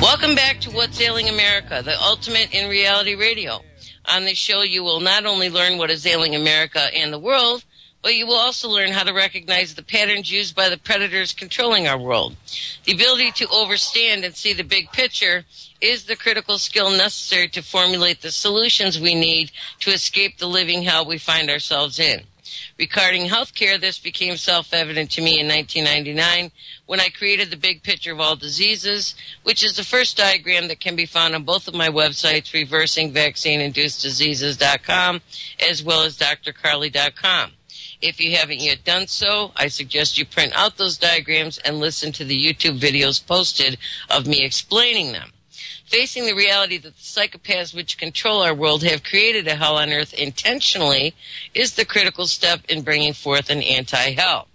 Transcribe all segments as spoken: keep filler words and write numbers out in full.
Welcome back to What's Ailing America, the ultimate in reality radio. On this show, you will not only learn what is ailing America and the world, but you will also learn how to recognize the patterns used by the predators controlling our world. The ability to overstand and see the big picture is the critical skill necessary to formulate the solutions we need to escape the living hell we find ourselves in. Regarding healthcare, this became self-evident to me in nineteen ninety-nine when I created the big picture of all diseases, which is the first diagram that can be found on both of my websites, reversing vaccine induced diseases dot com as well as d r carly dot com. If you haven't yet done so, I suggest you print out those diagrams and listen to the YouTube videos posted of me explaining them. Facing the reality that the psychopaths which control our world have created a hell on earth intentionally is the critical step in bringing forth an anti-hell.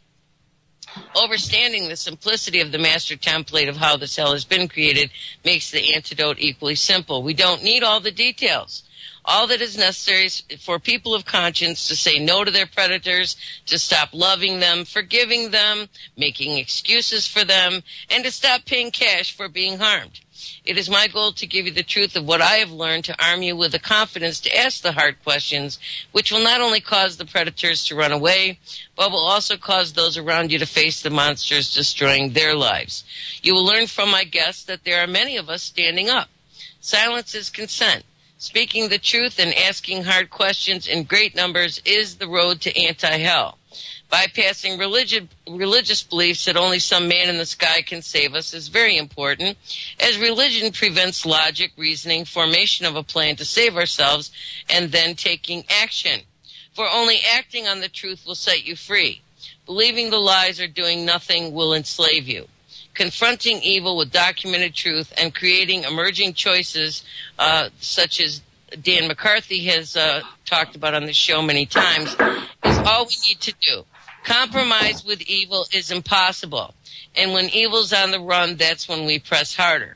Overstanding the simplicity of the master template of how this hell has been created makes the antidote equally simple. We don't need all the details. All that is necessary is for people of conscience to say no to their predators, to stop loving them, forgiving them, making excuses for them, and to stop paying cash for being harmed. It is my goal to give you the truth of what I have learned, to arm you with the confidence to ask the hard questions, which will not only cause the predators to run away, but will also cause those around you to face the monsters destroying their lives. You will learn from my guests that there are many of us standing up. Silence is consent. Speaking the truth and asking hard questions in great numbers is the road to anti-hell. Bypassing religion, religious beliefs that only some man in the sky can save us is very important, as religion prevents logic, reasoning, formation of a plan to save ourselves, and then taking action. For only acting on the truth will set you free. Believing the lies or doing nothing will enslave you. Confronting evil with documented truth and creating emerging choices, uh, such as Dan McCarthy has uh, talked about on the show many times, is all we need to do. Compromise with evil is impossible. And when evil's on the run, that's when we press harder.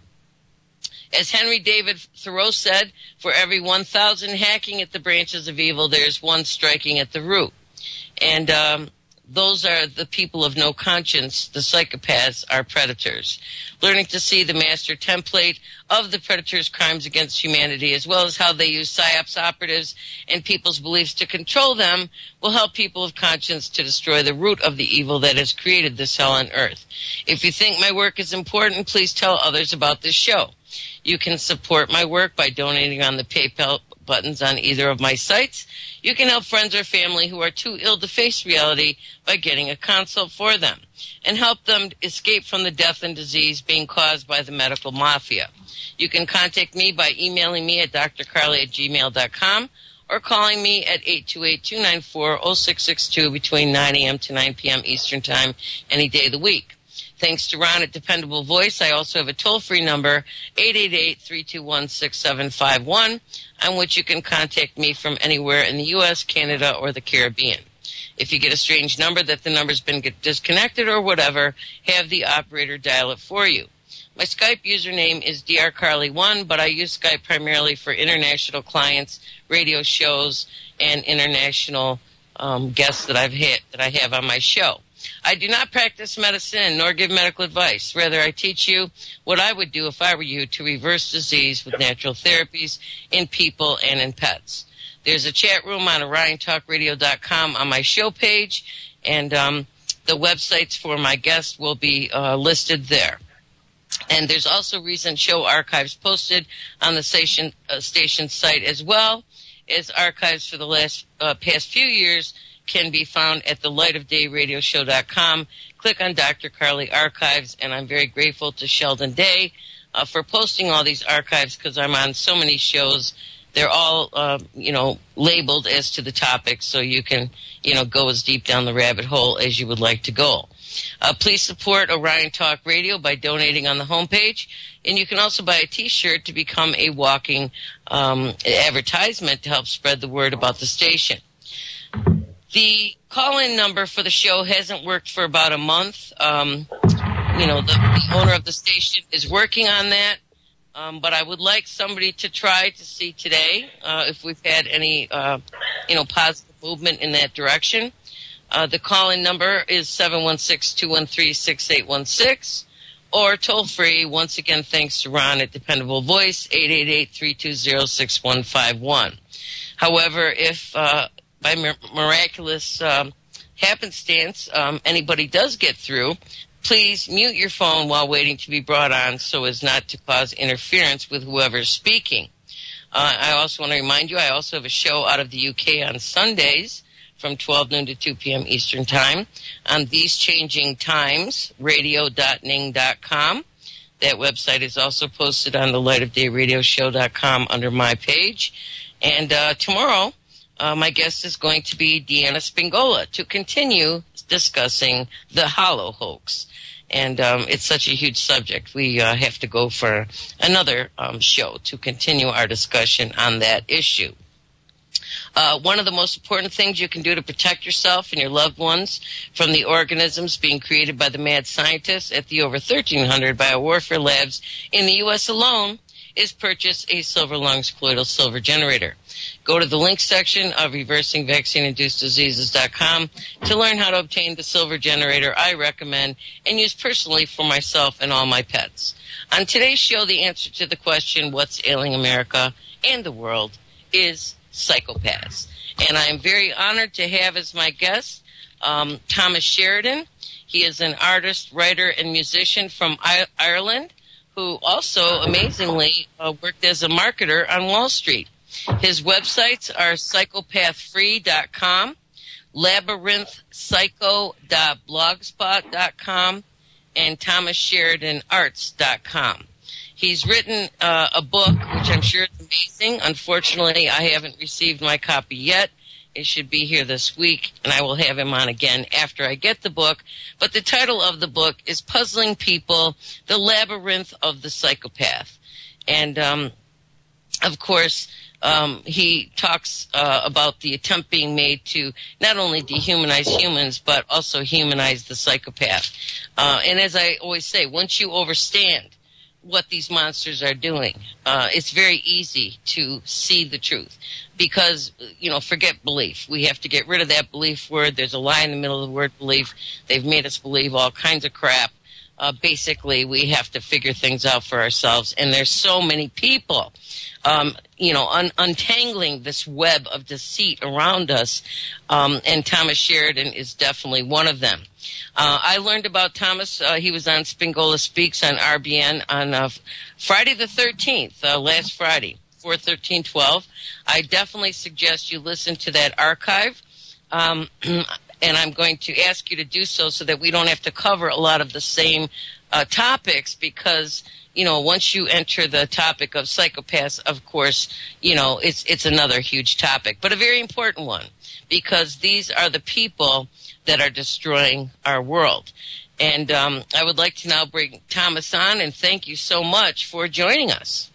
As Henry David Thoreau said, for every one thousand hacking at the branches of evil, there's one striking at the root. And um, those are the people of no conscience. The psychopaths are predators. Learning to see the master template of the predators' crimes against humanity, as well as how they use psyops operatives and people's beliefs to control them, will help people of conscience to destroy the root of the evil that has created this hell on earth. If you think my work is important, please tell others about this show. You can support my work by donating on the PayPal buttons on either of my sites. You can help friends or family who are too ill to face reality by getting a consult for them, and help them escape from the death and disease being caused by the medical mafia. You can contact me by emailing me at d r carly at gmail dot com or calling me at eight two eight, two nine four, zero six six two between nine a.m. to nine p.m. Eastern Time any day of the week. Thanks to Ron at Dependable Voice, I also have a toll-free number, eight eight eight, three two one, six seven five one, on which you can contact me from anywhere in the U S, Canada, or the Caribbean. If you get a strange number that the number's been disconnected or whatever, have the operator dial it for you. My Skype username is d r carly one, but I use Skype primarily for international clients, radio shows, and international um, guests that I've hit, that I have on my show. I do not practice medicine nor give medical advice. Rather, I teach you what I would do if I were you to reverse disease with natural therapies in people and in pets. There's a chat room on orion talk radio dot com on my show page, and um, the websites for my guests will be uh, listed there. And there's also recent show archives posted on the station uh, station site, as well as archives for the last uh, past few years can be found at the light of day radio show dot com. Click on Doctor Carly Archives, and I'm very grateful to Sheldon Day uh, for posting all these archives, because I'm on so many shows. They're all, uh, you know, labeled as to the topic, so you can, you know, go as deep down the rabbit hole as you would like to go. Uh, please support Orion Talk Radio by donating on the homepage, and you can also buy a T-shirt to become a walking um, advertisement to help spread the word about the station. The call-in number for the show hasn't worked for about a month. Um, you know, the, the owner of the station is working on that. Um, but I would like somebody to try to see today uh, if we've had any, uh, you know, positive movement in that direction. Uh, the call-in number is seven one six, two one three, six eight one six, or toll free. Once again, thanks to Ron at Dependable Voice, eight eight eight, three two zero, six one five one. However, if uh, by mir- miraculous um, happenstance um, anybody does get through, please mute your phone while waiting to be brought on so as not to cause interference with whoever's speaking. Uh, I also want to remind you, I also have a show out of the U K on Sundays from twelve noon to two p.m. Eastern Time on These Changing Times, radio dot ning dot com. That website is also posted on the light of day radio show dot com under my page. And uh, tomorrow, uh, my guest is going to be Deanna Spingola to continue discussing the Hollow hoax. And um, it's such a huge subject. We uh, have to go for another um, show to continue our discussion on that issue. Uh, one of the most important things you can do to protect yourself and your loved ones from the organisms being created by the mad scientists at the over thirteen hundred biowarfare labs in the U S alone is purchase a silver lungs colloidal silver generator. Go to the link section of reversing vaccine induced diseases dot com to learn how to obtain the silver generator I recommend and use personally for myself and all my pets. On today's show, the answer to the question, what's ailing America and the world, is psychopaths. And I am very honored to have as my guest um, Thomas Sheridan. He is an artist, writer, and musician from I- Ireland who also, amazingly, uh, worked as a marketer on Wall Street. His websites are psychopath free dot com, labyrinth psycho dot blogspot dot com, and thomas sheridan arts dot com. He's written uh, a book, which I'm sure is amazing. Unfortunately, I haven't received my copy yet. It should be here this week, and I will have him on again after I get the book. But the title of the book is Puzzling People, The Labyrinth of the Psychopath. And, um, of course, um, he talks uh, about the attempt being made to not only dehumanize humans, but also humanize the psychopath. Uh, and as I always say, once you understand what these monsters are doing, uh, it's very easy to see the truth. Because, you know, forget belief. We have to get rid of that belief word. There's a lie in the middle of the word belief. They've made us believe all kinds of crap. Uh, basically, we have to figure things out for ourselves. And there's so many people, um, you know, un- untangling this web of deceit around us. Um, and Thomas Sheridan is definitely one of them. Uh, I learned about Thomas. Uh, he was on Spingola Speaks on R B N on uh, Friday the thirteenth, uh, last Friday, four thirteen twelve. I definitely suggest you listen to that archive. Um, and I'm going to ask you to do so so that we don't have to cover a lot of the same uh, topics because, you know, once you enter the topic of psychopaths, of course, you know, it's it's another huge topic, but a very important one because these are the people that are destroying our world. And um, I would like to now bring Thomas on, and thank you so much for joining us.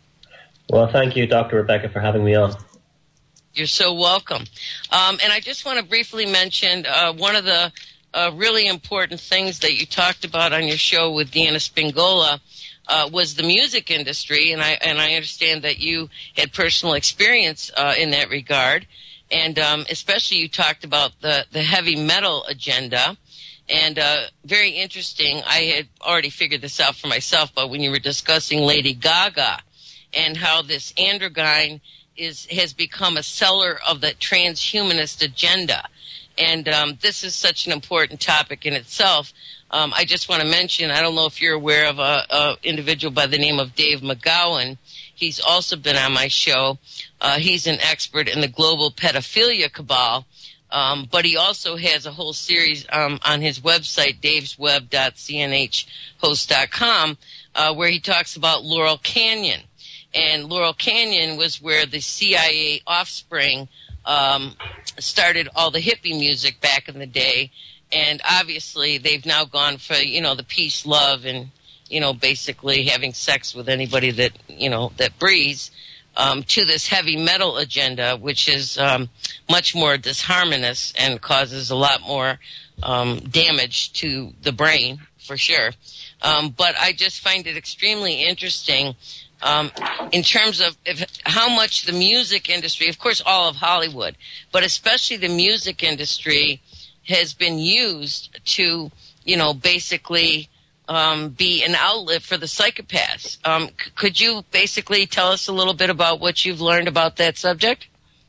Well, thank you, Doctor Rebecca, for having me on. You're so welcome. Um, and I just want to briefly mention uh, one of the uh, really important things that you talked about on your show with Deanna Spingola uh, was the music industry, and I and I understand that you had personal experience uh, in that regard. And um, especially you talked about the, the heavy metal agenda. And uh, very interesting, I had already figured this out for myself, but when you were discussing Lady Gaga and how this androgyne is has become a seller of the transhumanist agenda. And um, this is such an important topic in itself. Um, I just want to mention, I don't know if you're aware of a, a individual by the name of Dave McGowan. He's also been on my show. Uh, he's an expert in the global pedophilia cabal, um, but he also has a whole series um, on his website, daves web dot c n h host dot com, uh, where he talks about Laurel Canyon. And Laurel Canyon was where the C I A offspring um, started all the hippie music back in the day. And obviously they've now gone for, you know, the peace, love, and, you know, basically having sex with anybody that, you know, that breathes, um, to this heavy metal agenda, which is um, much more disharmonious and causes a lot more um, damage to the brain, for sure. Um, but I just find it extremely interesting Um, in terms of if, how much the music industry, of course all of Hollywood, but especially the music industry has been used to, you know, basically um, be an outlet for the psychopaths. Um, c- could you basically tell us a little bit about what you've learned about that subject?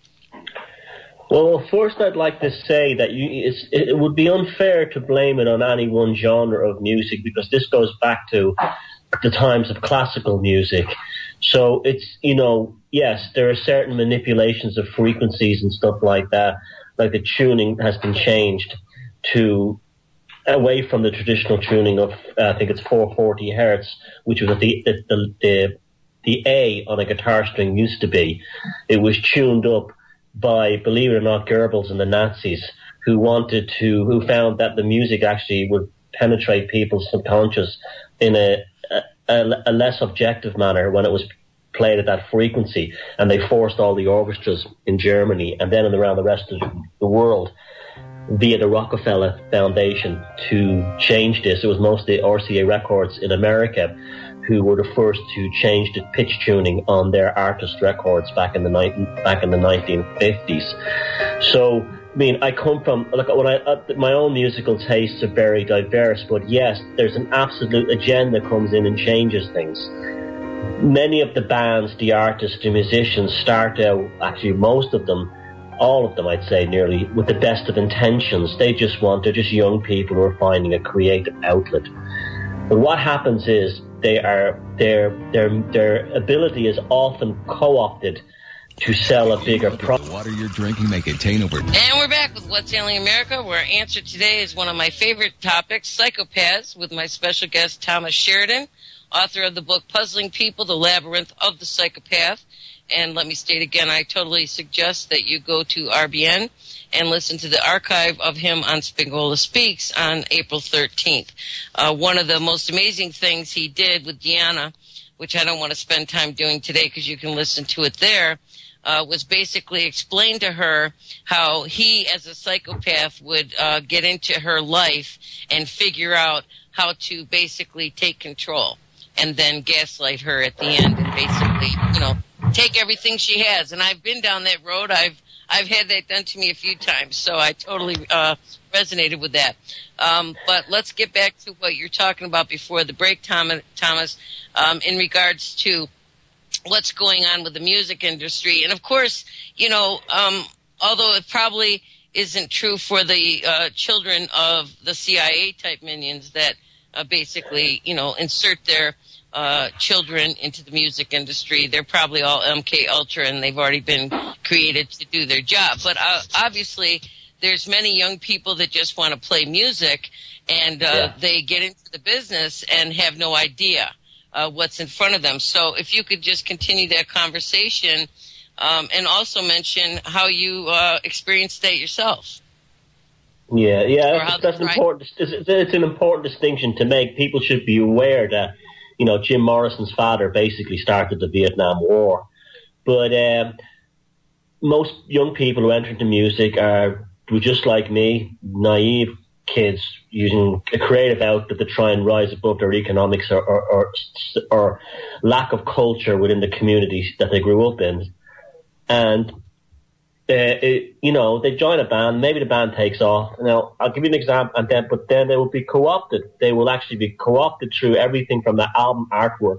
Well, first I'd like to say that you, it's, it would be unfair to blame it on any one genre of music, because this goes back to the times of classical music. So it's, you know, yes, there are certain manipulations of frequencies and stuff like that, like the tuning has been changed to away from the traditional tuning of, uh, I think it's four forty hertz, which was the, the, the, the, the A on a guitar string used to be. It was tuned up by, believe it or not, Goebbels and the Nazis, who wanted to, who found that the music actually would penetrate people's subconscious in a, a, a less objective manner when it was played at that frequency. And they forced all the orchestras in Germany and then around the rest of the world via the Rockefeller Foundation to change this. It was mostly R C A Records in America who were the first to change the pitch tuning on their artist records back in the ni- back in the nineteen fifties. So, I mean, I come from, like, when I, uh, my own musical tastes are very diverse, but yes, there's an absolute agenda comes in and changes things. Many of the bands, the artists, the musicians start out, actually most of them, all of them, I'd say nearly, with the best of intentions. They just want, they're just young people who are finding a creative outlet. But what happens is they are, their, their, their ability is often co-opted to sell a bigger product. The water you're drinking may contain over... And we're back with What's Ailing America, where our answer today is one of my favorite topics, psychopaths, with my special guest, Thomas Sheridan, author of the book Puzzling People, The Labyrinth of the Psychopath. And let me state again, I totally suggest that you go to R B N and listen to the archive of him on Spingola Speaks on April thirteenth. Uh, one of the most amazing things he did with Deanna, which I don't want to spend time doing today because you can listen to it there, uh, was basically explain to her how he, as a psychopath, would uh, get into her life and figure out how to basically take control and then gaslight her at the end and basically, you know, take everything she has. And I've been down that road. I've I've had that done to me a few times, so I totally uh, resonated with that. Um, but let's get back to what you're talking about before the break, Thomas, Thomas um, in regards to what's going on with the music industry. And, of course, you know, um, although it probably isn't true for the uh, children of the C I A-type minions that uh, basically, you know, insert their Uh, children into the music industry. They're probably all M K Ultra and they've already been created to do their job. But uh, obviously, there's many young people that just want to play music and uh, yeah. they get into the business and have no idea uh, what's in front of them. So if you could just continue that conversation um, and also mention how you uh, experienced that yourself. Yeah, yeah, that's important. It's, it's an important distinction to make. People should be aware that, you know, Jim Morrison's father basically started the Vietnam War. But um, most young people who enter into music are, just like me, naive kids using a creative outlet to try and rise above their economics or, or, or, or lack of culture within the communities that they grew up in. And, uh, it, you know, they join a band, maybe the band takes off. Now, I'll give you an example, and then, but then they will be co-opted. They will actually be co-opted through everything from the album artwork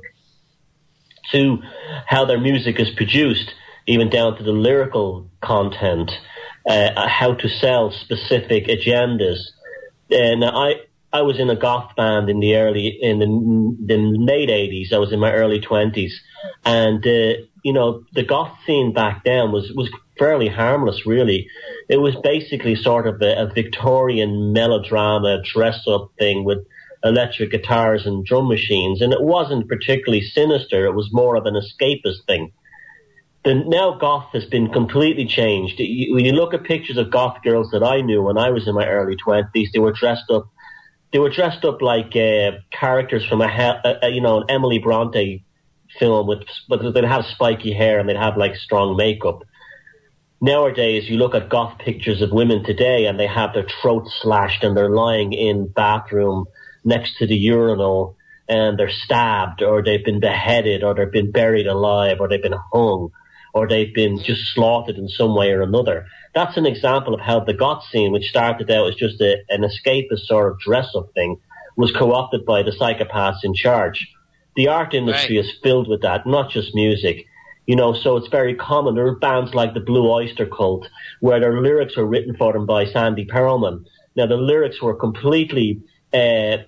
to how their music is produced, even down to the lyrical content, uh, how to sell specific agendas. And I, I was in a goth band in the early, in the, the late eighties. I was in my early twenties, and uh, you know, the goth scene back then was was fairly harmless, really. It was basically sort of a, a Victorian melodrama dress-up thing with electric guitars and drum machines, and it wasn't particularly sinister. It was more of an escapist thing. The now goth has been completely changed. You, when you look at pictures of goth girls that I knew when I was in my early twenties, they were dressed up. They were dressed up like uh, characters from a, a, a you know an Emily Bronte film, with but they'd have spiky hair and they'd have like strong makeup. Nowadays, you look at goth pictures of women today and they have their throats slashed and they're lying in bathroom next to the urinal and they're stabbed, or they've been beheaded, or they've been buried alive, or they've been hung, or they've been just slaughtered in some way or another. That's an example of how the goth scene, which started out as just a, an escapist sort of dress-up thing, was co-opted by the psychopaths in charge. The art industry right. is filled with that, not just music. You know, so it's very common. There are bands like the Blue Oyster Cult, where their lyrics were written for them by Sandy Pearlman. Now, the lyrics were completely... Uh,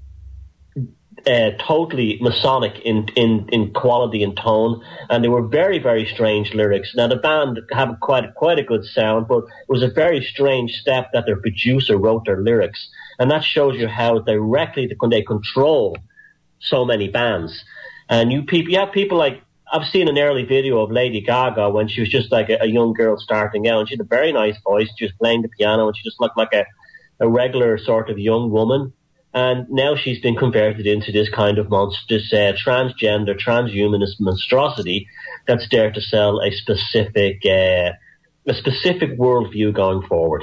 Uh, totally Masonic in, in, in quality and tone, and they were very, very strange lyrics. Now, the band had quite, quite a good sound, but it was a very strange step that their producer wrote their lyrics, and that shows you how directly they control so many bands. And you people, you have people like, I've seen an early video of Lady Gaga when she was just like a, a young girl starting out, and she had a very nice voice, she was playing the piano, and she just looked like a, a regular sort of young woman. And now she's been converted into this kind of monstrous uh, transgender, transhumanist monstrosity that's there to sell a specific, uh, a specific worldview going forward.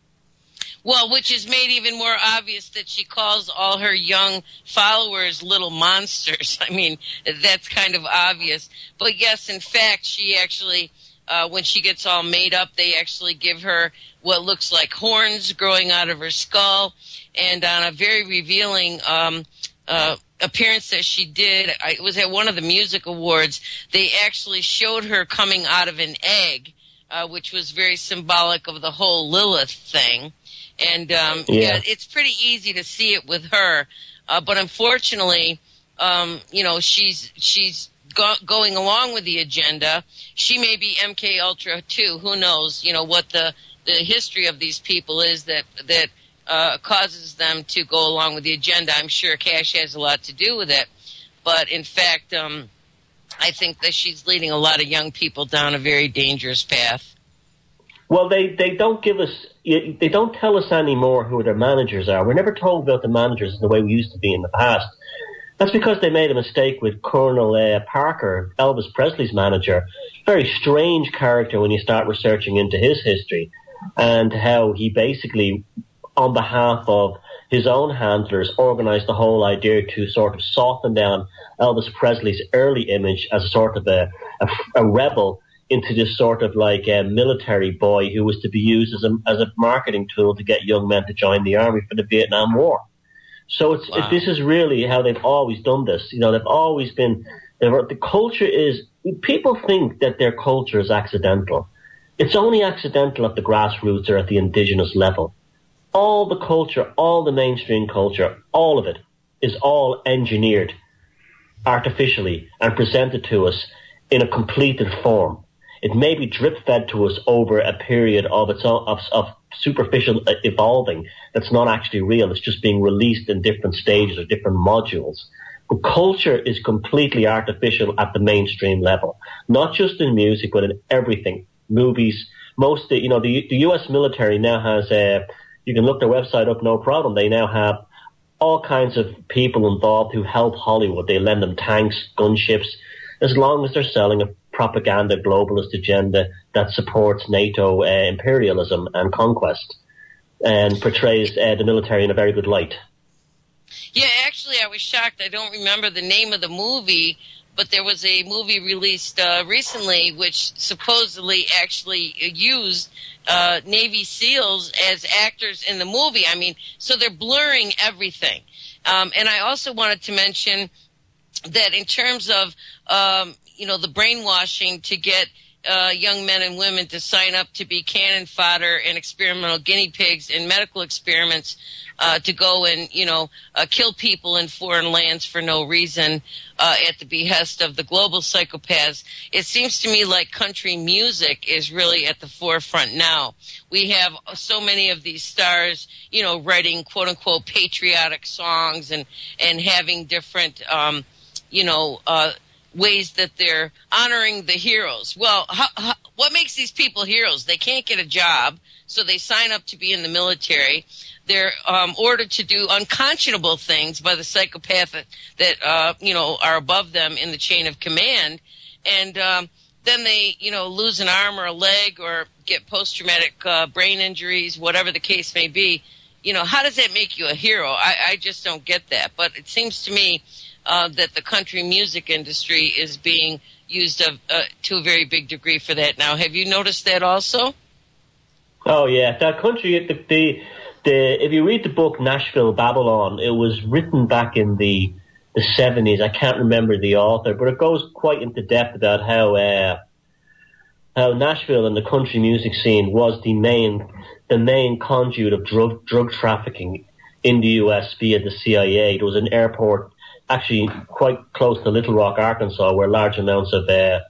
Well, which is made even more obvious that she calls all her young followers little monsters. I mean, that's kind of obvious. But yes, in fact, she actually, uh, when she gets all made up, they actually give her what looks like horns growing out of her skull. And on a very revealing um, uh, appearance that she did, I, it was at one of the music awards, they actually showed her coming out of an egg, uh, which was very symbolic of the whole Lilith thing. And um, yeah. yeah, it's pretty easy to see it with her. Uh, but unfortunately, um, you know, she's she's go- going along with the agenda. She may be M K Ultra too. Who knows? You know what the the history of these people is that that. Uh, causes them to go along with the agenda. I'm sure cash has a lot to do with it. But in fact, um, I think that she's leading a lot of young people down a very dangerous path. Well, they, they don't give us, they don't tell us anymore who their managers are. We're never told about the managers in the way we used to be in the past. That's because they made a mistake with Colonel uh, Parker, Elvis Presley's manager. Very strange character when you start researching into his history and how he basically, on behalf of his own handlers, organized the whole idea to sort of soften down Elvis Presley's early image as a sort of a, a, a rebel into this sort of like a military boy who was to be used as a, as a marketing tool to get young men to join the army for the Vietnam War. So it's, wow. it, this is really how they've always done this. You know, they've always been, the culture is, people think that their culture is accidental. It's only accidental at the grassroots or at the indigenous level. All the culture, all the mainstream culture, all of it is all engineered artificially and presented to us in a completed form. It may be drip-fed to us over a period of its own, of, of superficial evolving that's not actually real. It's just being released in different stages or different modules. But culture is completely artificial at the mainstream level, not just in music, but in everything. Movies, most, you know, the, the U S military now has a, you can look their website up, no problem. They now have all kinds of people involved who help Hollywood. They lend them tanks, gunships, as long as they're selling a propaganda globalist agenda that supports NATO uh, imperialism and conquest and portrays uh, the military in a very good light. Yeah, actually, I was shocked. I don't remember the name of the movie, but there was a movie released uh, recently which supposedly actually used uh, Navy SEALs as actors in the movie. I mean, so they're blurring everything. Um, and I also wanted to mention that in terms of, um, you know, the brainwashing to get uh, young men and women to sign up to be cannon fodder and experimental guinea pigs in medical experiments, uh, to go and, you know, uh, kill people in foreign lands for no reason, uh, at the behest of the global psychopaths. It seems to me like country music is really at the forefront now. We have so many of these stars, you know, writing quote unquote patriotic songs and, and having different, um, you know, uh, ways that they're honoring the heroes. Well, how, how, what makes these people heroes? They can't get a job, so they sign up to be in the military. They're um, ordered to do unconscionable things by the psychopath that, that uh, you know, are above them in the chain of command. And um, then they, you know, lose an arm or a leg or get post-traumatic uh, brain injuries, whatever the case may be. You know, how does that make you a hero? I, I just don't get that. But it seems to me uh, that the country music industry is being used of, uh, to a very big degree for that now. Have you noticed that also? Oh, yeah. That country, the... the the if you read the book Nashville Babylon, it was written back in the the seventies. I can't remember the author, but it goes quite into depth about how uh, how Nashville and the country music scene was the main the main conduit of drug drug trafficking in the U S via the C I A. There was an airport actually quite close to Little Rock, Arkansas, where large amounts of uh,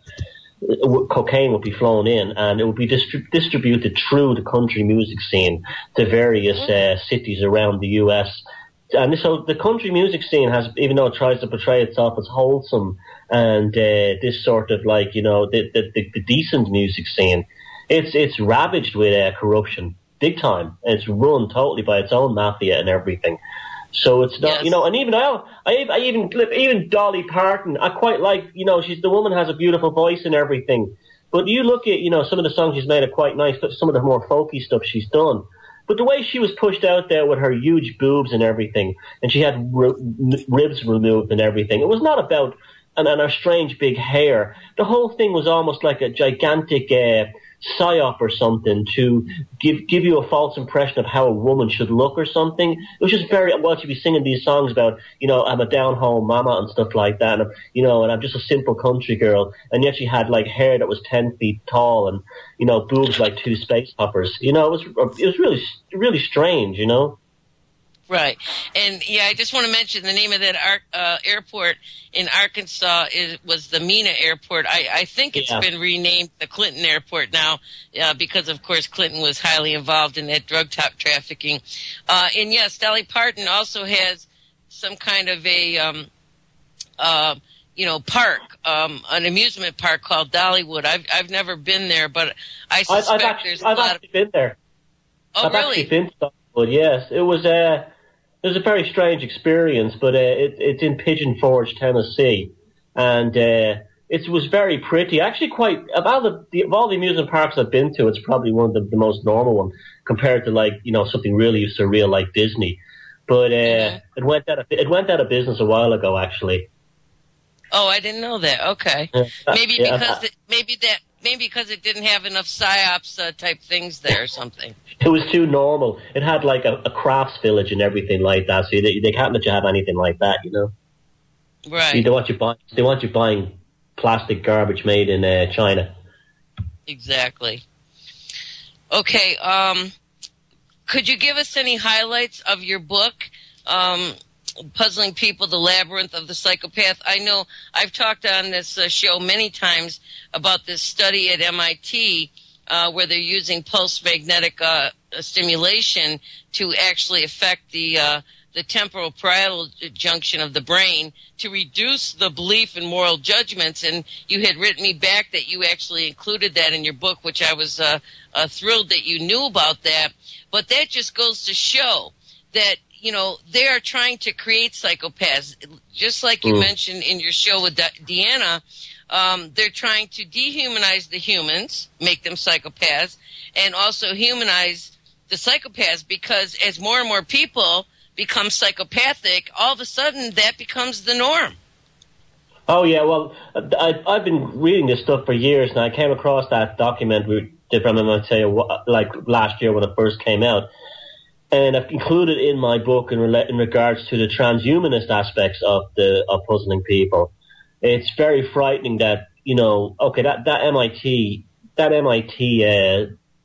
cocaine would be flown in, and it would be distri- distributed through the country music scene to various uh, cities around the U S. And so the country music scene has, even though it tries to portray itself as wholesome and uh, this sort of like, you know, the, the, the, the decent music scene, it's it's ravaged with uh, corruption, big time. It's run totally by its own mafia and everything. So it's not, yes. you know, and even I, I, I even, even Dolly Parton, I quite like, you know, she's, the woman has a beautiful voice and everything. But you look at, you know, some of the songs she's made are quite nice, but some of the more folky stuff she's done. But the way she was pushed out there with her huge boobs and everything, and she had r- ribs removed and everything, it was not about, and, and her strange big hair. The whole thing was almost like a gigantic, uh, psyop or something to give give you a false impression of how a woman should look or something. It was just very, well, she'd be singing these songs about, you know, I'm a down-home mama and stuff like that, and, you know, and I'm just a simple country girl, and yet she had, like, hair that was ten feet tall and, you know, boobs like two space hoppers. You know, it was, it was really, really strange, you know? Right. And, yeah, I just want to mention the name of that ar- uh, airport in Arkansas is, was the Mena Airport. I, I think it's yeah. been renamed the Clinton Airport now uh, because, of course, Clinton was highly involved in that drug top trafficking. Uh, and, yes, Dolly Parton also has some kind of a, um, uh, you know, park, um, an amusement park called Dollywood. I've I've never been there, but I suspect I've actually, there's a I've lot actually of... been there. Oh, I've really? actually been to Dollywood, yes. It was... Uh... It was a very strange experience, but uh, it, it's in Pigeon Forge, Tennessee, and uh, it was very pretty. Actually, quite of all the, the of all the amusement parks I've been to, it's probably one of the, the most normal one compared to, like, you know, something really surreal like Disney. But uh, mm-hmm. it went out of it went out of business a while ago, actually. Oh, I didn't know that. Okay, uh, maybe yeah, because uh, it, maybe that. Maybe because it didn't have enough psyops uh, type things there or something. It was too normal. It had like a, a crafts village and everything like that, so they, they can't let you have anything like that, you know. Right. They want you buying. They want you buying plastic garbage made in uh, China. Exactly. Okay. Um, could you give us any highlights of your book? Um, Puzzling People, The Labyrinth of the Psychopath. I know I've talked on this uh, show many times about this study at M I T uh, where they're using pulse magnetic uh, stimulation to actually affect the uh, the temporal parietal junction of the brain to reduce the belief in moral judgments. And you had written me back that you actually included that in your book, which I was uh, uh, thrilled that you knew about that. But that just goes to show that, you know, they are trying to create psychopaths. Just like you mm. mentioned in your show with De- Deanna, um, they're trying to dehumanize the humans, make them psychopaths, and also humanize the psychopaths, because as more and more people become psychopathic, all of a sudden that becomes the norm. Oh, yeah, well, I, I've been reading this stuff for years, and I came across that document we did from, I'd say, like last year when it first came out. And I've included in my book in, rela- in regards to the transhumanist aspects of the of Puzzling People. It's very frightening that, you know, okay, that, that M I T that M I T uh,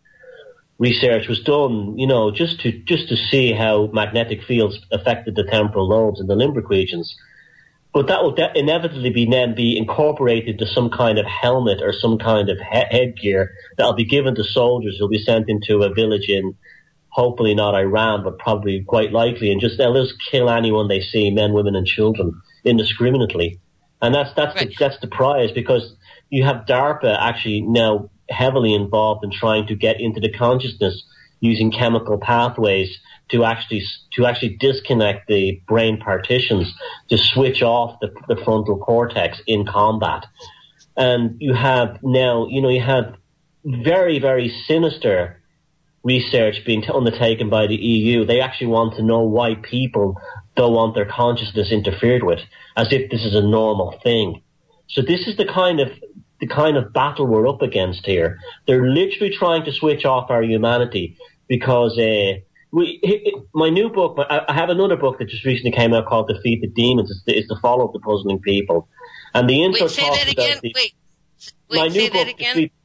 research was done, you know, just to just to see how magnetic fields affected the temporal lobes and the limbic regions. But that will de- inevitably be then be incorporated to some kind of helmet or some kind of he- headgear that will be given to soldiers who'll be sent into a village in, hopefully not Iran, but probably quite likely, and just they'll just kill anyone they see, men, women, and children, indiscriminately. And that's that's right. the that's the prize, because you have DARPA actually now heavily involved in trying to get into the consciousness using chemical pathways to actually to actually disconnect the brain partitions, to switch off the, the frontal cortex in combat. And you have now, you know, you have very, very sinister research being undertaken by the E U. They actually want to know why people don't want their consciousness interfered with, as if this is a normal thing. So this is the kind of the kind of battle we're up against here. They're literally trying to switch off our humanity because uh, we, it, my new book, I have another book that just recently came out called Defeat the Demons. It's the, it's the follow-up to Puzzling People. And the intro Wait, say talks that again? The, wait, wait, my say new that book, again? Defeat,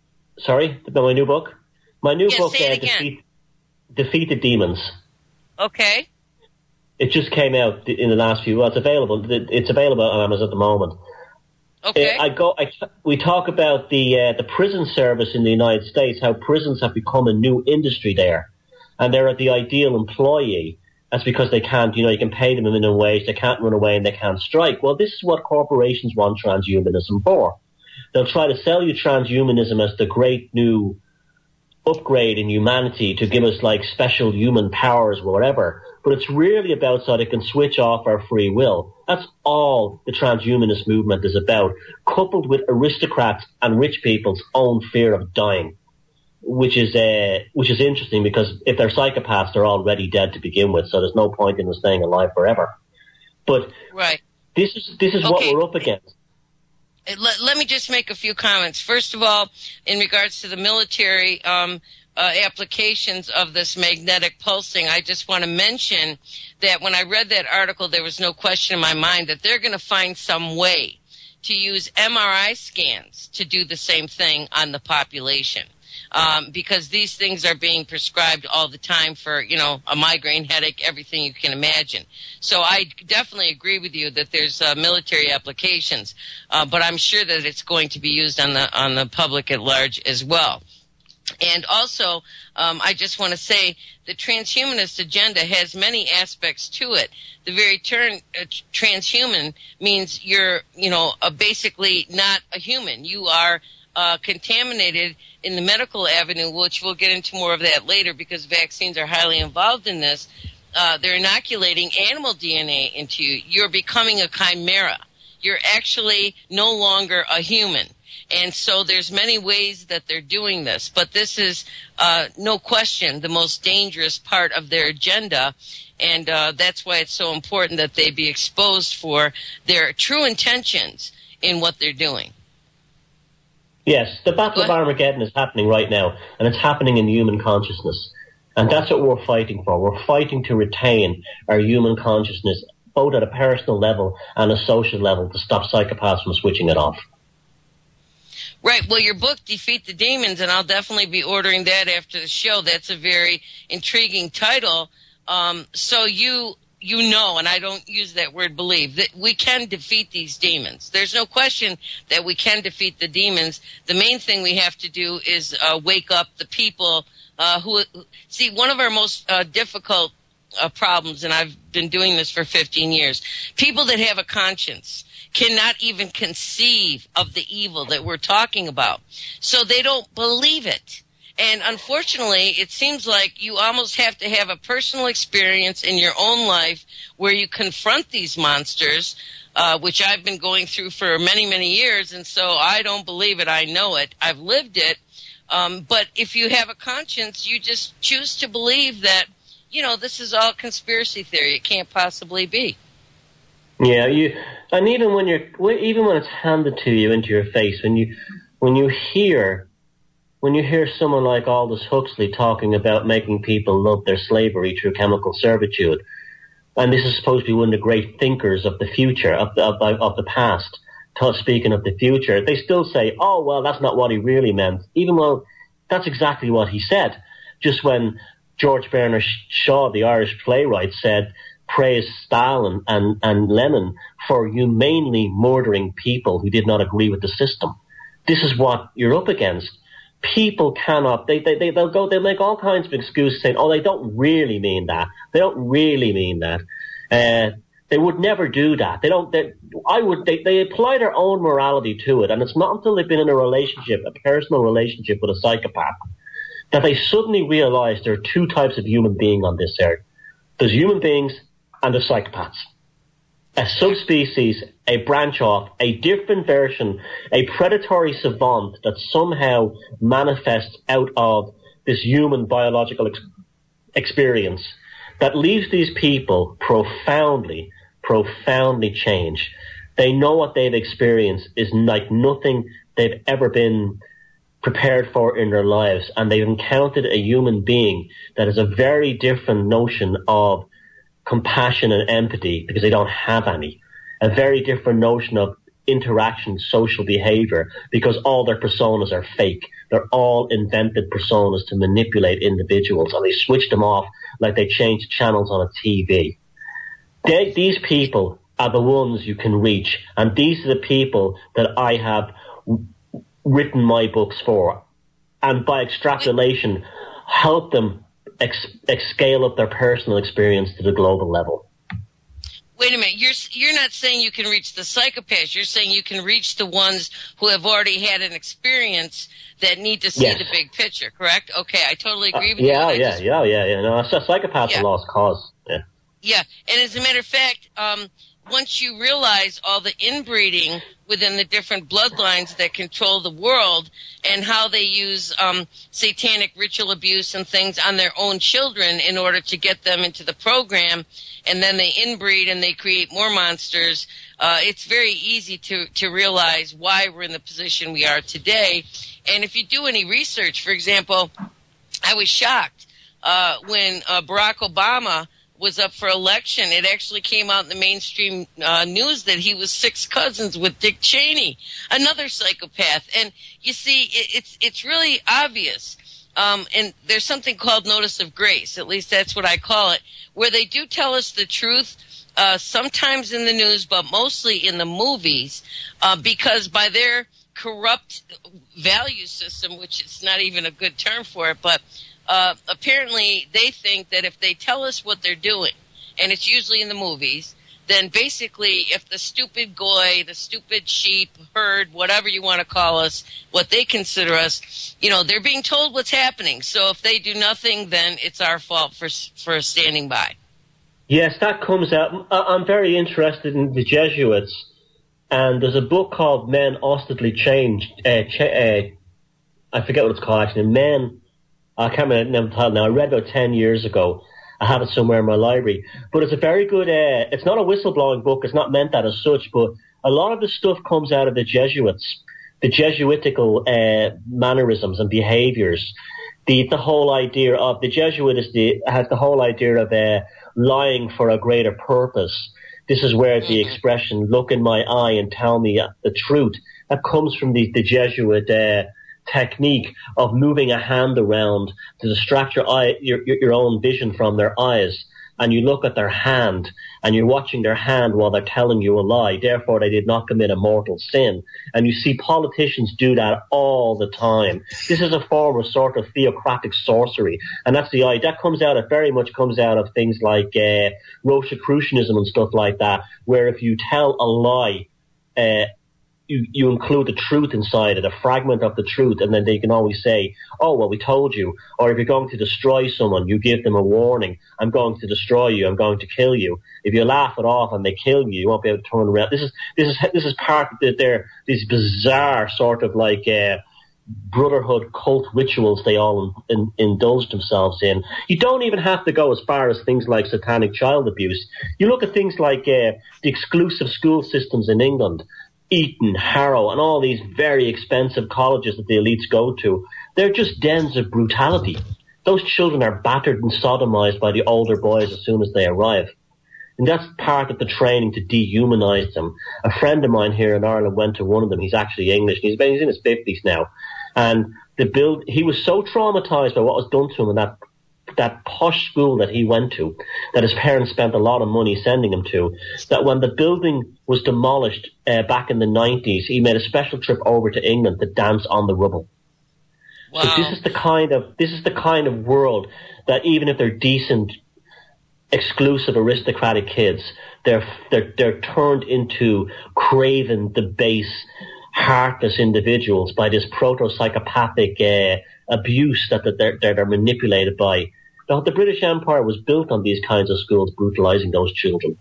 sorry? My new book? My new yeah, book, say it uh, again. Defeat, Defeat the Demons. Okay. It just came out in the last few. Well, it's available. It's available on Amazon at the moment. Okay. Uh, I go. I, we talk about the uh, the prison service in the United States. How prisons have become a new industry there, and they're the ideal employee. That's because they can't. You know, you can pay them a minimum wage. They can't run away and they can't strike. Well, this is what corporations want transhumanism for. They'll try to sell you transhumanism as the great new upgrade in humanity to give us like special human powers or whatever. But it's really about so they can switch off our free will. That's all the transhumanist movement is about, coupled with aristocrats and rich people's own fear of dying, which is uh, which is interesting because if they're psychopaths, they're already dead to begin with, so there's no point in them staying alive forever. But right. this is this is okay. what we're up against. Let, let me just make a few comments. First of all, in regards to the military um, uh, applications of this magnetic pulsing, I just want to mention that when I read that article, there was no question in my mind that they're going to find some way to use M R I scans to do the same thing on the population. Um, because these things are being prescribed all the time for, you know, a migraine headache, everything you can imagine. So I definitely agree with you that there's uh, military applications, uh, but I'm sure that it's going to be used on the on the public at large as well. And also, um, I just want to say the transhumanist agenda has many aspects to it. The very term uh, transhuman means you're, you know, uh, basically not a human. You are uh, contaminated in the medical avenue, which we'll get into more of that later because vaccines are highly involved in this. Uh, they're inoculating animal D N A into you. You're becoming a chimera. You're actually no longer a human. And so there's many ways that they're doing this. But this is, uh, no question, the most dangerous part of their agenda. And uh, that's why it's so important that they be exposed for their true intentions in what they're doing. Yes, the Battle of Armageddon is happening right now, and it's happening in human consciousness. And that's what we're fighting for. We're fighting to retain our human consciousness, both at a personal level and a social level, to stop psychopaths from switching it off. Right. Well, your book, Defeat the Demons, and I'll definitely be ordering that after the show. That's a very intriguing title. Um, so you... You know, and I don't use that word believe, that we can defeat these demons. There's no question that we can defeat the demons. The main thing we have to do is uh, wake up the people uh, who, see, one of our most uh, difficult uh, problems, and I've been doing this for fifteen years, people that have a conscience cannot even conceive of the evil that we're talking about. So they don't believe it. And unfortunately, it seems like you almost have to have a personal experience in your own life where you confront these monsters, uh, which I've been going through for many, many years. And so I don't believe it. I know it. I've lived it. Um, but if you have a conscience, you just choose to believe that, you know, this is all conspiracy theory. It can't possibly be. Yeah, you, and even when you're, even when it's handed to you into your face, when you, when you hear. When you hear someone like Aldous Huxley talking about making people love their slavery through chemical servitude, and this is supposed to be one of the great thinkers of the future, of the, of, of the past, speaking of the future, they still say, oh, well, that's not what he really meant, even though that's exactly what he said. Just when George Bernard Shaw, the Irish playwright, said, praise Stalin and, and Lenin for humanely murdering people who did not agree with the system. This is what you're up against. People cannot, they, they, they, they'll go, they'll make all kinds of excuses saying, oh, they don't really mean that. They don't really mean that. Uh, they would never do that. They don't, they, I would, they, they apply their own morality to it. And it's not until they've been in a relationship, a personal relationship with a psychopath, that they suddenly realize there are two types of human being on this earth. There's human beings and there's psychopaths. A subspecies, a branch off, a different version, a predatory savant that somehow manifests out of this human biological ex- experience that leaves these people profoundly, profoundly changed. They know what they've experienced is like nothing they've ever been prepared for in their lives, and they've encountered a human being that has a very different notion of compassion and empathy because they don't have any, a very different notion of interaction, social behavior, because all their personas are fake. They're all invented personas to manipulate individuals, and they switch them off like they change channels on a T V. They, these people are the ones you can reach, and these are the people that I have w- written my books for, and by extrapolation, help them ex- ex- scale up their personal experience to the global level. Wait a minute, you're you're not saying you can reach the psychopaths. You're saying you can reach the ones who have already had an experience that need to see yes. the big picture, correct? Okay, I totally agree with uh, yeah, you. Yeah, just, yeah, yeah, yeah. No, so psychopaths yeah. are lost cause. Yeah. Yeah, and as a matter of fact, um, once you realize all the inbreeding within the different bloodlines that control the world and how they use um, satanic ritual abuse and things on their own children in order to get them into the program, and then they inbreed and they create more monsters, uh, it's very easy to, to realize why we're in the position we are today. And if you do any research, for example, I was shocked uh, when uh, Barack Obama was up for election. It actually came out in the mainstream uh, news that he was six cousins with Dick Cheney, another psychopath. And you see, it, it's it's really obvious. Um, and there's something called notice of grace, at least that's what I call it, where they do tell us the truth, uh, sometimes in the news, but mostly in the movies, uh, because by their corrupt value system, which is not even a good term for it, but Uh, apparently, they think that if they tell us what they're doing, and it's usually in the movies, then basically if the stupid goy, the stupid sheep, herd, whatever you want to call us, what they consider us, you know, they're being told what's happening. So if they do nothing, then it's our fault for for standing by. Yes, that comes out. I'm very interested in the Jesuits, and there's a book called Men Ostently Changed. Uh, ch- uh, I forget what it's called, actually. Men... I can't remember the title now. I read it about ten years ago. I have it somewhere in my library. But it's a very good, uh, it's not a whistleblowing book. It's not meant that as such, but a lot of the stuff comes out of the Jesuits, the Jesuitical uh, mannerisms and behaviors. The the whole idea of, the Jesuit is the, has the whole idea of uh, lying for a greater purpose. This is where the expression, look in my eye and tell me the truth, that comes from the, the Jesuit uh technique of moving a hand around to distract your eye, your, your own vision from their eyes, and you look at their hand, and you're watching their hand while they're telling you a lie. Therefore, they did not commit a mortal sin. And you see politicians do that all the time. This is a form of sort of theocratic sorcery, and that's the idea. That comes out. It very much comes out of things like uh, Rosicrucianism and stuff like that, where if you tell a lie, uh, You, you include the truth inside it, a fragment of the truth, and then they can always say, oh, well, we told you. Or if you're going to destroy someone, you give them a warning. I'm going to destroy you. I'm going to kill you. If you laugh it off and they kill you, you won't be able to turn around. This is this is this is part of the, their these bizarre sort of like uh, brotherhood cult rituals they all in, in, indulge themselves in. You don't even have to go as far as things like satanic child abuse. You look at things like uh, the exclusive school systems in England. Eton, Harrow, and all these very expensive colleges that the elites go to, they're just dens of brutality. Those children are battered and sodomized by the older boys as soon as they arrive. And that's part of the training to dehumanize them. A friend of mine here in Ireland went to one of them. He's actually English. He's, he's in his fifties now. And the build, he was so traumatized by what was done to him in that that posh school that he went to, that his parents spent a lot of money sending him to, that when the building was demolished uh, back in the nineties, he made a special trip over to England to dance on the rubble. Wow. So this is the kind of this is the kind of world that even if they're decent, exclusive, aristocratic kids, they're they're they're turned into craven, debased, heartless individuals by this proto-psychopathic uh, abuse that, that they're, they're they're manipulated by. The, the British Empire was built on these kinds of schools brutalizing those children.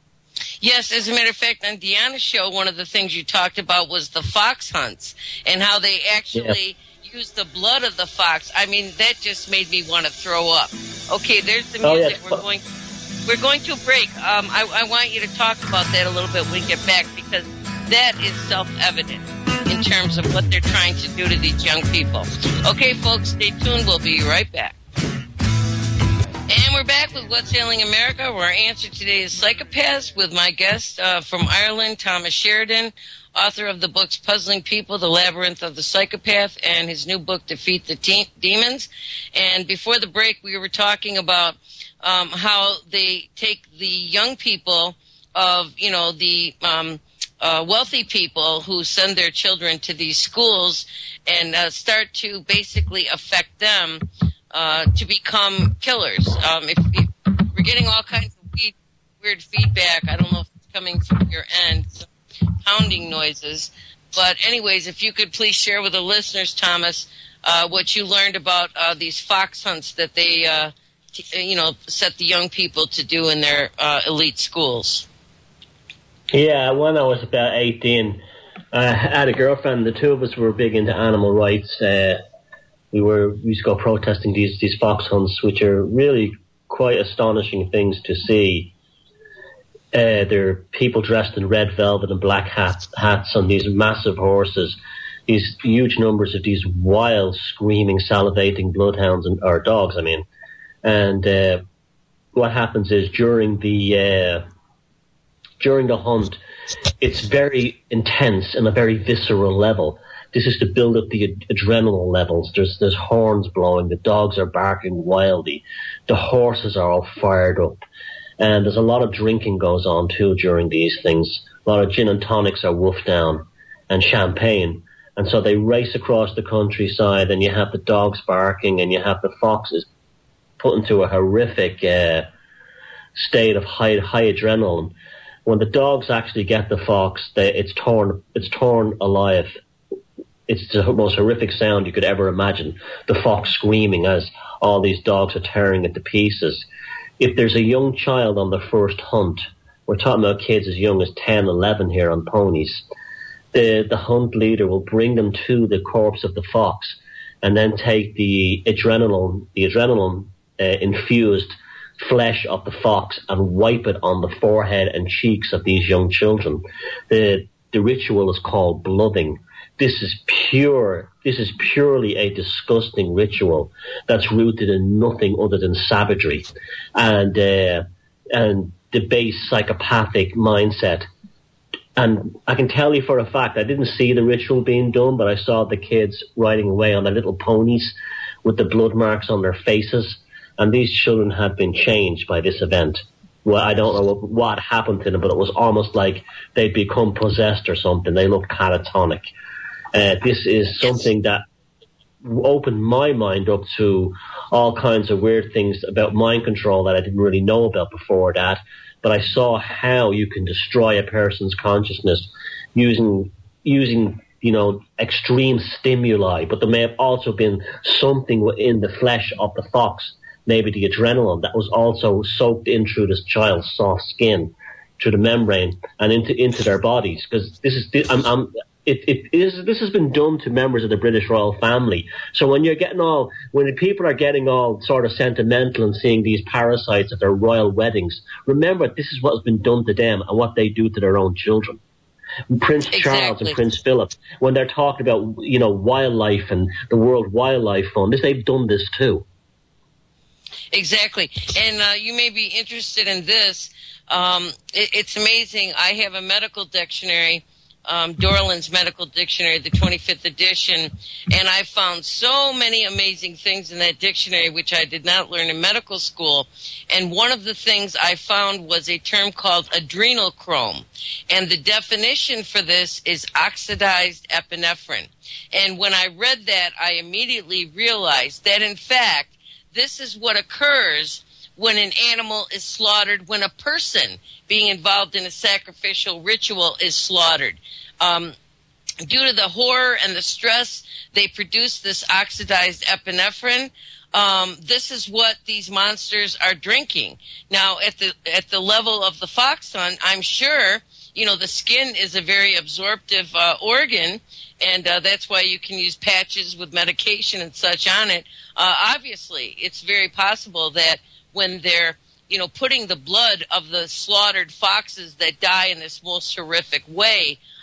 Yes, as a matter of fact, on Deanna's show, one of the things you talked about was the fox hunts and how they actually yeah. use the blood of the fox. I mean, that just made me want to throw up. Okay, there's the music. Oh, yes. We're going we're going to a break. Um, I, I want you to talk about that a little bit when we get back, because that is self-evident. in terms of what they're trying to do to these young people. Okay, folks, stay tuned. We'll be right back. And we're back with What's Ailing America, where our answer today is psychopaths, with my guest uh, from Ireland, Thomas Sheridan, author of the books Puzzling People, The Labyrinth of the Psychopath, and his new book, Defeat the Te- Demons. And before the break, we were talking about um, how they take the young people of, you know, the um, uh, wealthy people who send their children to these schools and uh, start to basically affect them Uh, to become killers. Um, if, if we're getting all kinds of weird, weird feedback, I don't know if it's coming from your end, some pounding noises. But anyways, if you could please share with the listeners, Thomas, uh, what you learned about uh, these fox hunts that they, uh, t- you know, set the young people to do in their uh, elite schools. Yeah, when I was about eighteen, I had a girlfriend. The two of us were big into animal rights. Uh, We were we used to go protesting these these fox hunts, which are really quite astonishing things to see. Uh, there are people dressed in red velvet and black hats, hats on these massive horses, these huge numbers of these wild, screaming, salivating bloodhounds and or dogs. I mean, and uh, what happens is during the uh, during the hunt, it's very intense and a very visceral level. This is to build up the ad- adrenaline levels. There's there's horns blowing. The dogs are barking wildly. The horses are all fired up. And there's a lot of drinking goes on, too, during these things. A lot of gin and tonics are wolfed down and champagne. And so they race across the countryside, and you have the dogs barking, and you have the foxes put into a horrific uh, state of high high adrenaline. When the dogs actually get the fox, they, it's torn it's torn alive. It's the most horrific sound you could ever imagine. The fox screaming as all these dogs are tearing it to pieces. If there's a young child on the first hunt, we're talking about kids as young as ten, eleven here on ponies, the, the hunt leader will bring them to the corpse of the fox and then take the adrenaline, the adrenaline uh, infused flesh of the fox and wipe it on the forehead and cheeks of these young children. The, the ritual is called blooding. This is pure, this is purely a disgusting ritual that's rooted in nothing other than savagery and, uh, and the base psychopathic mindset. And I can tell you for a fact, I didn't see the ritual being done, but I saw the kids riding away on their little ponies with the blood marks on their faces. And these children had been changed by this event. Well, I don't know what, what happened to them, but it was almost like they'd become possessed or something. They looked catatonic. Uh, this is something that opened my mind up to all kinds of weird things about mind control that I didn't really know about before that. But I saw how you can destroy a person's consciousness using, using, you know, extreme stimuli. But there may have also been something within the flesh of the fox, maybe the adrenaline, that was also soaked in through this child's soft skin, through the membrane, and into into their bodies. Because this is, I'm, I'm It, it is. This has been done to members of the British royal family. So when you're getting all, when people are getting all sort of sentimental and seeing these parasites at their royal weddings, remember this is what has been done to them and what they do to their own children. Prince exactly. Charles and Prince Philip, when they're talking about, you know, wildlife and the World Wildlife Fund, this, they've done this too. Exactly. And uh, you may be interested in this. Um, it, it's amazing. I have a medical dictionary, um, Dorland's Medical Dictionary, the twenty-fifth edition, and I found so many amazing things in that dictionary which I did not learn in medical school. And one of the things I found was a term called adrenochrome. And the definition for this is oxidized epinephrine. And when I read that, I immediately realized that, in fact, this is what occurs when an animal is slaughtered, when a person being involved in a sacrificial ritual is slaughtered. Um, due to the horror and the stress, they produce this oxidized epinephrine. Um, this is what these monsters are drinking. Now, at the at the level of the fox hunt, I'm sure, you know, the skin is a very absorptive uh, organ, and uh, that's why you can use patches with medication and such on it. Uh, obviously, it's very possible that when they're, you know, putting the blood of the slaughtered foxes that die in this most horrific way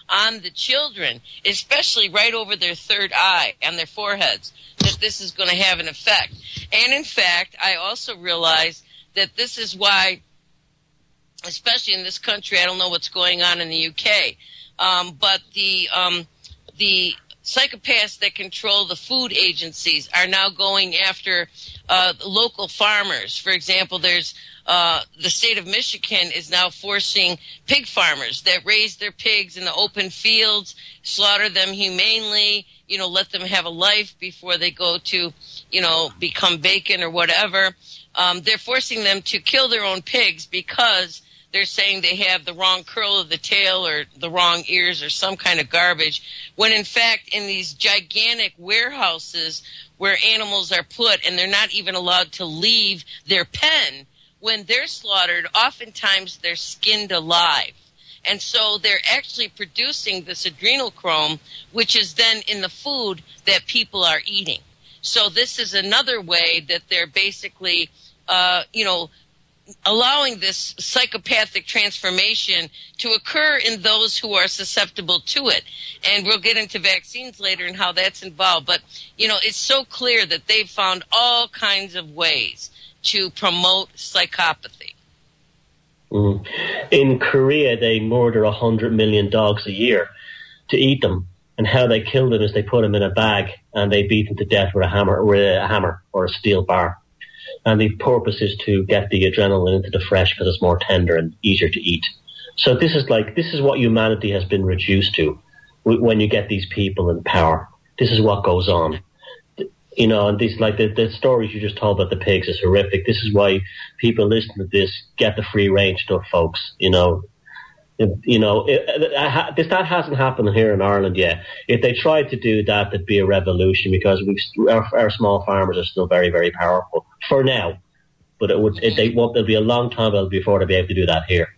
on the children, especially right over their third eye and their foreheads, that this is going to have an effect. And in fact, I also realize that this is why, especially in this country, I don't know what's going on in the U K, um, but the um, the psychopaths that control the food agencies are now going after uh, local farmers. For example, there's uh, the state of Michigan is now forcing pig farmers that raise their pigs in the open fields, slaughter them humanely, you know, let them have a life before they go to, you know, become bacon or whatever. Um, they're forcing them to kill their own pigs because they're saying they have the wrong curl of the tail or the wrong ears or some kind of garbage, when in fact in these gigantic warehouses where animals are put and they're not even allowed to leave their pen, when they're slaughtered, oftentimes they're skinned alive. And so they're actually producing this adrenochrome, which is then in the food that people are eating. So this is another way that they're basically, uh, you know, allowing this psychopathic transformation to occur in those who are susceptible to it. And we'll get into vaccines later and how that's involved. But, you know, it's so clear that they've found all kinds of ways to promote psychopathy. Mm. In Korea, they murder one hundred million dogs a year to eat them. And how they kill them is they put them in a bag and they beat them to death with a hammer, with a hammer or a steel bar. And the purpose is to get the adrenaline into the flesh because it's more tender and easier to eat. So this is like, this is what humanity has been reduced to when you get these people in power. This is what goes on. You know, and these, like the, the stories you just told about the pigs is horrific. This is why people listening to this get the free range stuff, folks. You know, You know, it, it, this that hasn't happened here in Ireland yet. If they tried to do that, there'd be a revolution because we've, our, our small farmers are still very, very powerful for now. But it would, it, they won't. There'll be a long time before they'll be able to do that here.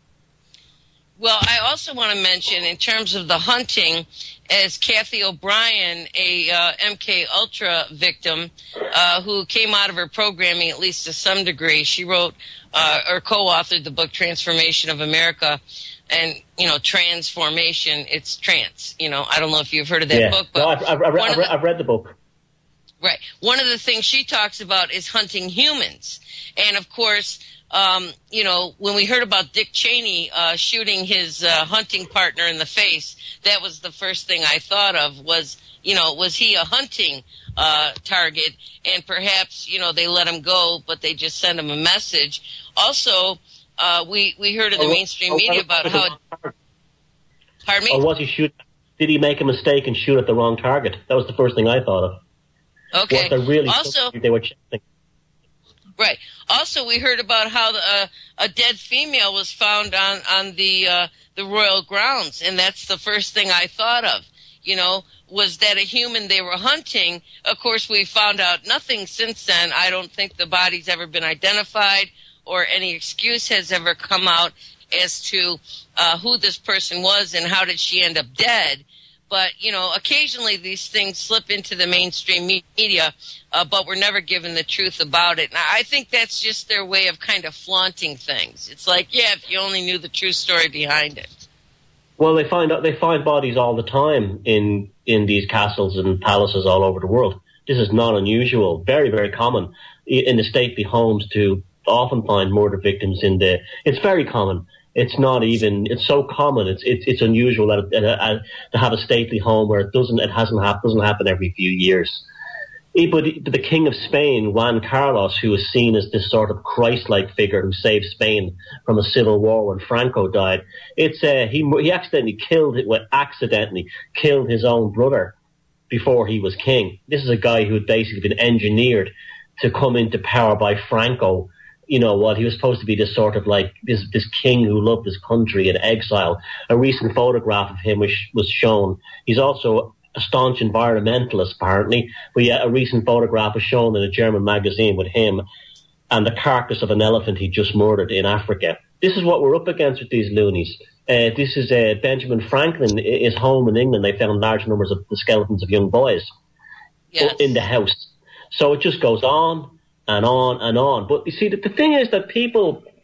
Well, I also want to mention, in terms of the hunting, as Kathy O'Brien, a uh, M K Ultra victim, uh, who came out of her programming at least to some degree. She wrote uh, or co-authored the book Transformation of America. And, you know, transformation, it's trans. You know, I don't know if you've heard of that yeah. book. But no, I've, I've, I've, I've, the, I've read the book. Right. One of the things she talks about is hunting humans. And, of course, um, you know, when we heard about Dick Cheney uh, shooting his uh, hunting partner in the face, that was the first thing I thought of was, you know, was he a hunting uh, target? And perhaps, you know, they let him go, but they just sent him a message. Also, Uh, we, we heard in the mainstream media about how... Pardon me? Or was he shoot? Did he make a mistake and shoot at the wrong target? That was the first thing I thought of. Okay. Was really also, they were checking. Right. Also, we heard about how the, uh, a dead female was found on, on the, uh, the royal grounds, and that's the first thing I thought of. You know, was that a human they were hunting? Of course, we found out nothing since then. I don't think the body's ever been identified, or any excuse has ever come out as to uh, who this person was and how did she end up dead. But, you know, occasionally these things slip into the mainstream media, uh, but we're never given the truth about it. And I think that's just their way of kind of flaunting things. It's like, yeah, if you only knew the true story behind it. Well, they find they find bodies all the time in, in these castles and palaces all over the world. This is not unusual, very, very common in the stately homes to often find murder victims in the, it's very common. It's not even, it's so common. It's, it's, it's unusual that it, uh, to have a stately home where it doesn't, it hasn't happened, doesn't happen every few years. But the King of Spain, Juan Carlos, who is seen as this sort of Christ-like figure who saved Spain from a civil war when Franco died, it's, uh, he, he accidentally killed it, well, accidentally killed his own brother before he was king. This is a guy who had basically been engineered to come into power by Franco. You know what, he was supposed to be this sort of like, this this king who loved his country in exile. A recent photograph of him was, was shown. He's also a staunch environmentalist, apparently. But yeah, a recent photograph was shown in a German magazine with him and the carcass of an elephant he just murdered in Africa. This is what we're up against with these loonies. Uh, this is uh, Benjamin Franklin, his home in England. They found large numbers of the skeletons of young boys yes. in the house. So it just goes on and on and on. But you see, the, the thing is that people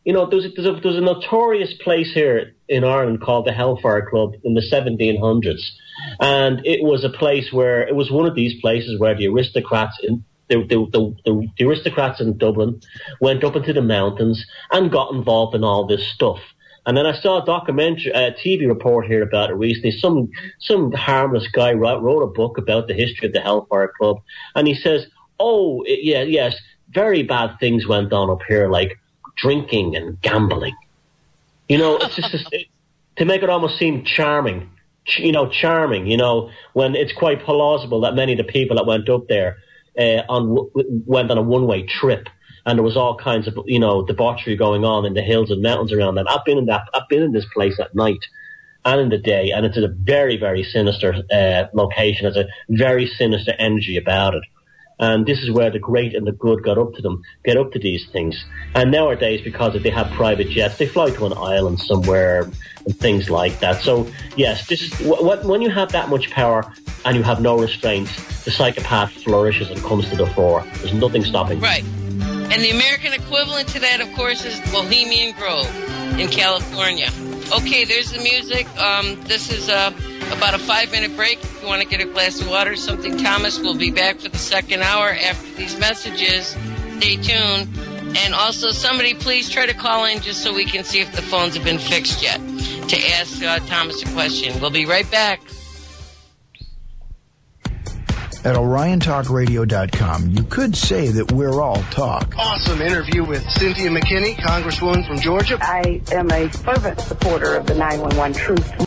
you know, there's a, there's, a, there's a notorious place here in Ireland called the Hellfire Club in the seventeen hundreds. And it was a place where, it was one of these places where the aristocrats in the, the, the, the, the aristocrats in Dublin went up into the mountains and got involved in all this stuff. And then I saw a documentary, a T V report here about it recently. Some some harmless guy wrote, wrote a book about the history of the Hellfire Club. And he says, oh, it, yeah, yes, very bad things went on up here, like drinking and gambling. You know, it's just it, to make it almost seem charming, you know, charming, you know, when it's quite plausible that many of the people that went up there uh, on went on a one-way trip. And there was all kinds of, you know, debauchery going on in the hills and mountains around them. I've been in that. I've been in this place at night and in the day, and it's a very, very sinister uh, location. There's a very sinister energy about it. And this is where the great and the good got up to them, get up to these things. And nowadays, because they have private jets, they fly to an island somewhere and things like that. So, yes, this is, w- when you have that much power and you have no restraints, the psychopath flourishes and comes to the fore. There's nothing stopping. Right. And the American equivalent to that, of course, is Bohemian Grove in California. Okay, there's the music. Um, this is uh, about a five-minute break. If you want to get a glass of water, something, Thomas will be back for the second hour after these messages. Stay tuned. And also, somebody please try to call in just so we can see if the phones have been fixed yet to ask uh, Thomas a question. We'll be right back. At Orion Talk Radio dot com, you could say that we're all talk. Awesome interview with Cynthia McKinney, Congresswoman from Georgia. I am a fervent supporter of the nine one one truth